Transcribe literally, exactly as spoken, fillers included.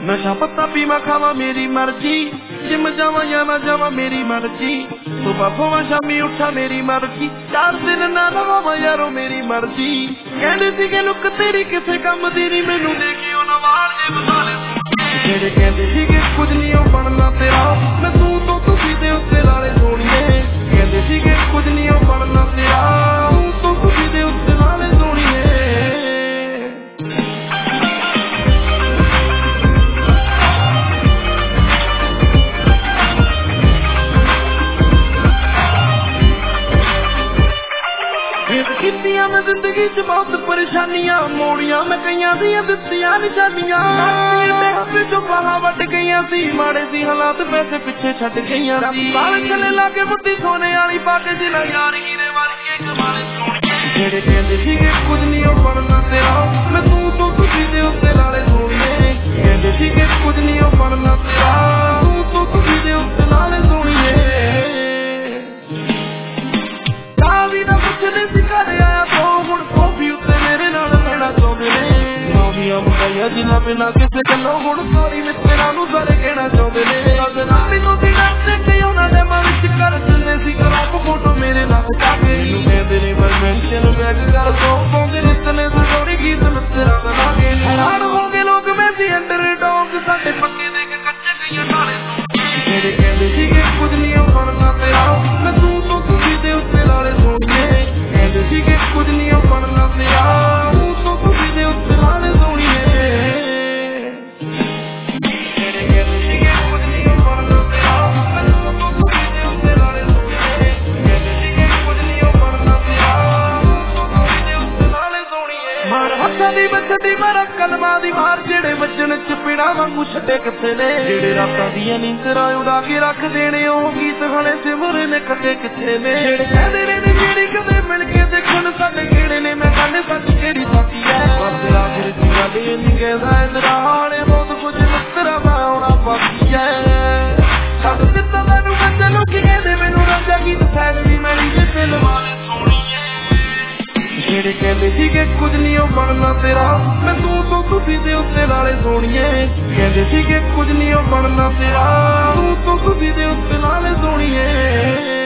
नशा पत्ता पीवा खावा मेरी मर्जी, जिम जावा या ना जावा मेरी मर्जी, सुबह सोवा शामी उठा मेरी मर्जी, चार दिन ना नहावा यारो मेरी मर्जी। कहते सीगे लुक तेरी किसे कम दी नी, मैनू देखी उन्हां वाल जे बसाले जेड़े कहते सीगे कुछ नहीं हो बनना तेरा, मैं तू तो तुसी दे उत्ते लाले सोणीए। कहते सीगे कुछ नहीं हो बनना तेरा, तू तो तुसी दे उत्ते लाले सोणीए। कीतियां मैं जिंदगी च बहुत परेशानियां, मोड़ियां मैं कईयां दियां दित्तियां निशानियां, पिछों बाहां वट गईयां सी, माड़े सी हालात पैसे पिछे छड्ड गईयां सी। बाल छले लाके बुद्धी सोने वाली पाके जिन्हां यार हीरे वर्गे कमाले सोहणीए। जेड़े कहंदे सीगे कुछ नहीं हो बनना तेरा, मैं तू तो तुसी दे उत्ते लाले सोहणीए। कहंदे सीगे कुछ नहीं हो बनना तेरा, तू तो तुसी दे उत्ते लाले सोहणीए। भी ना पुछदे सी घर आया तो हुण कॉफी उत्ते मेरे नाल रहना चाहुंदे ने। नौवीआं मुंडियां जिन्हां बिना किसे गल्लों हुण सारी मित्तरां नूं सारे कहना चाहुंदे ने। अगर मैनूं दी डरदे कि उन्हां दे मन विच कर दिंदे सी कराप फोटो मेरे नाल पाके। मैनूं कहंदे ने पर मेंशन बैग कर दो, पाउंदे ने इतने सौरी गीत मित्तरां बना के। हैरान हो गए लोग मैं सी अंडर डॉग, साडे पक्के दे के कच्चे गईयां नाले जेड़े कहंदे सीगे कुछ नहीं हो बनना तेरा, मैं तू तो तुसी दे उत्ते लाले सोहणीए। कहंदे सीगे कुछ नहीं हो बनना तेरा, तू तो तुसी दे उत्ते लाले सोहणीए। जेड़े कहंदे सीगे कुछ नहीं हो बनना तेरा, मैं तू तो तुसी दे उत्ते लाले सोहणीए। कहंदे सीगे कुछ नहीं हो बनना तेरा, तू तो तुसी दे उत्ते लाले सोहणीए। मार हत्थां दी बचदी मारा कलमां दी मार, जेड़े वजन च पिड़ा वांगू छड्डे किथे ने। जेड़े रातां दियां नींदरां उड़ा के रख देने, ओह गीत हले सिमरे ने कटे किथे ने। जेड़े कहंदे ने नी जेड़ी कदे मिल के देखण साडे किहड़े ने, मैं कहंदे सच केड़ी साथी है। बस आखिर दी गल इह नहीं कहदा इंदरा हाले बहुत कुछ मित्तरा पाउणा बाकी है। छड्ड दित्ता मैनूं बंदे लोकी कहंदे मैनूं राजा गीत सैड दी मैली जिसे लवाले सोहणीए। जेड़े कहंदे सीगे कुछ नहीं हो बनना तेरा, मैं तू तो तुसी दे उत्ते लाले सोहणीए। कहंदे सीगे कुछ नहीं हो बनना तेरा, तू तो तुसी दे उत्ते लाले सोहणीए।